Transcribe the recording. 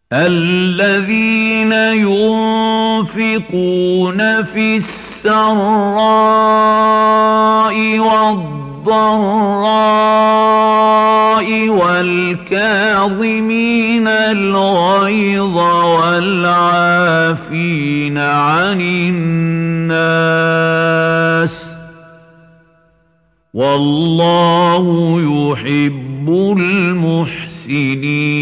الذين ينفقون في السراء والضراء والكاظمين الغيظ والعافين عن الناس والله يحب المحسنين.